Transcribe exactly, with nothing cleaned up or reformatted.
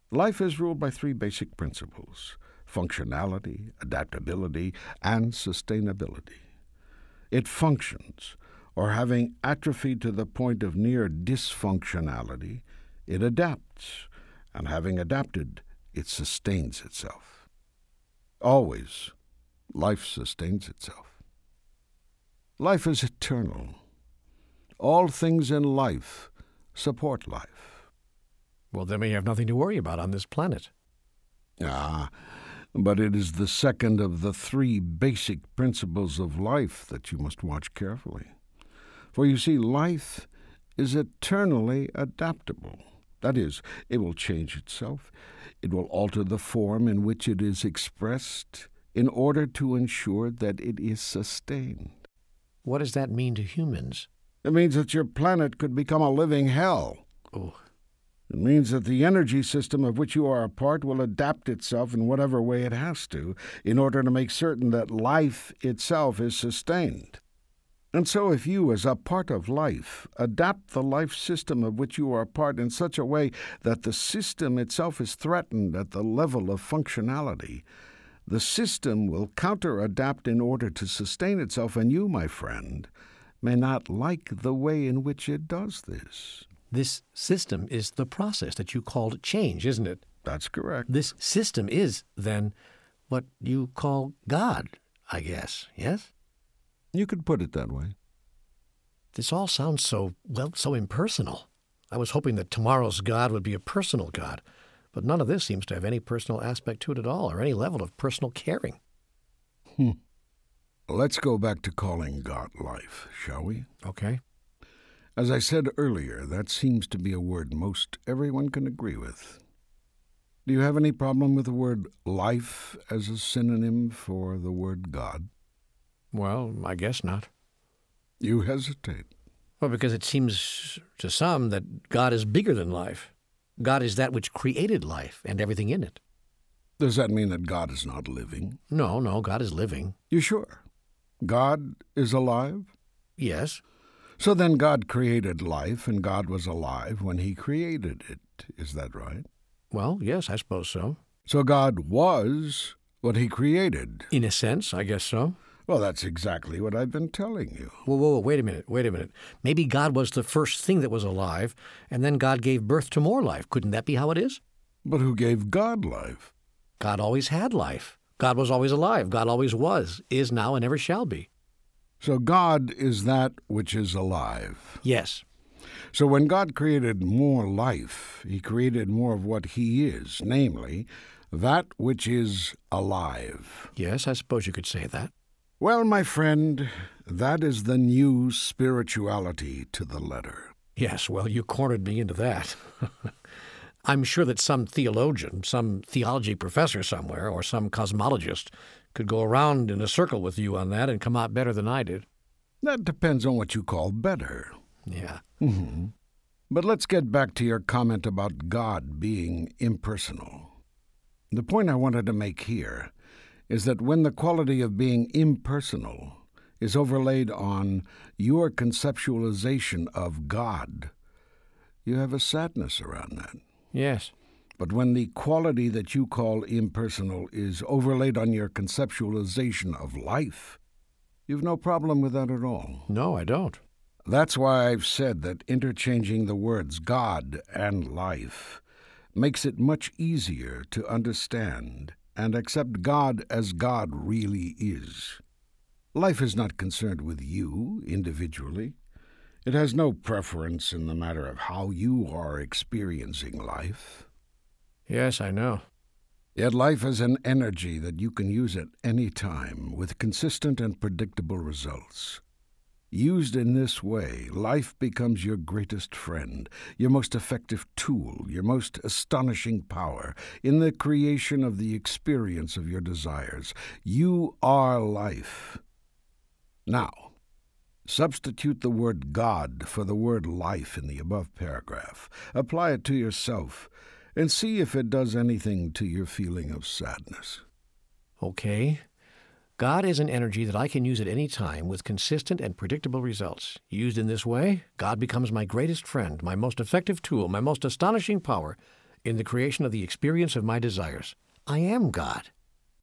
Life is ruled by three basic principles: functionality, adaptability, and sustainability. It functions, or having atrophied to the point of near dysfunctionality, it adapts, and having adapted, it sustains itself. Always, life sustains itself. Life is eternal. All things in life support life. Well, then we have nothing to worry about on this planet. Ah, but it is the second of the three basic principles of life that you must watch carefully. For you see, life is eternally adaptable. That is, it will change itself. It will alter the form in which it is expressed in order to ensure that it is sustained. What does that mean to humans? It means that your planet could become a living hell. Oh. It means that the energy system of which you are a part will adapt itself in whatever way it has to in order to make certain that life itself is sustained. And so if you, as a part of life, adapt the life system of which you are a part in such a way that the system itself is threatened at the level of functionality, the system will counter-adapt in order to sustain itself, and you, my friend, may not like the way in which it does this. This system is the process that you called change, isn't it? That's correct. This system is, then, what you call God, I guess, yes? You could put it that way. This all sounds so, well, so impersonal. I was hoping that tomorrow's God would be a personal God, but none of this seems to have any personal aspect to it at all, or any level of personal caring. Hmm. Let's go back to calling God life, shall we? Okay. As I said earlier, that seems to be a word most everyone can agree with. Do you have any problem with the word life as a synonym for the word God? Well, I guess not. You hesitate. Well, because it seems to some that God is bigger than life. God is that which created life and everything in it. Does that mean that God is not living? No, no, God is living. You sure? God is alive? Yes. So then God created life, and God was alive when he created it. Is that right? Well, yes, I suppose so. So God was what he created. In a sense, I guess so. Well, that's exactly what I've been telling you. Whoa, whoa, whoa, wait a minute, wait a minute. Maybe God was the first thing that was alive, and then God gave birth to more life. Couldn't that be how it is? But who gave God life? God always had life. God was always alive. God always was, is now, and ever shall be. So God is that which is alive. Yes. So when God created more life, he created more of what he is, namely, that which is alive. Yes, I suppose you could say that. Well, my friend, that is the new spirituality to the letter. Yes, well, you cornered me into that. I'm sure that some theologian, some theology professor somewhere, or some cosmologist could go around in a circle with you on that and come out better than I did. That depends on what you call better. Yeah. Mm-hmm. But let's get back to your comment about God being impersonal. The point I wanted to make here is that when the quality of being impersonal is overlaid on your conceptualization of God, you have a sadness around that. Yes. But when the quality that you call impersonal is overlaid on your conceptualization of life, you've no problem with that at all. No, I don't. That's why I've said that interchanging the words God and life makes it much easier to understand and accept God as God really is. Life is not concerned with you individually. It has no preference in the matter of how you are experiencing life. Yes, I know. Yet life is an energy that you can use at any time with consistent and predictable results. Used in this way, life becomes your greatest friend, your most effective tool, your most astonishing power in the creation of the experience of your desires. You are life. Now, substitute the word God for the word life in the above paragraph. Apply it to yourself, and see if it does anything to your feeling of sadness. Okay. God is an energy that I can use at any time with consistent and predictable results. Used in this way, God becomes my greatest friend, my most effective tool, my most astonishing power in the creation of the experience of my desires. I am God.